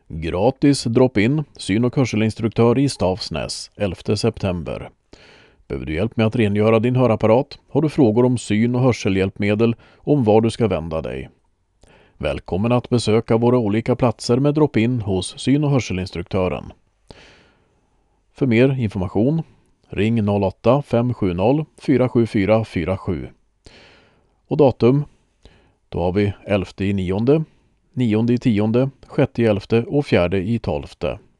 Gratis drop-in, syn- och hörselinstruktör i Stavsnäs, 11 september. Behöver du hjälp med att rengöra din hörapparat? Har du frågor om syn- och hörselhjälpmedel och om var du ska vända dig? Välkommen att besöka våra olika platser med drop-in hos syn- och hörselinstruktören. För mer information, ring 08-570 47447. Och datum, då har vi 11/9, 9/10, 6/11 och 4/12.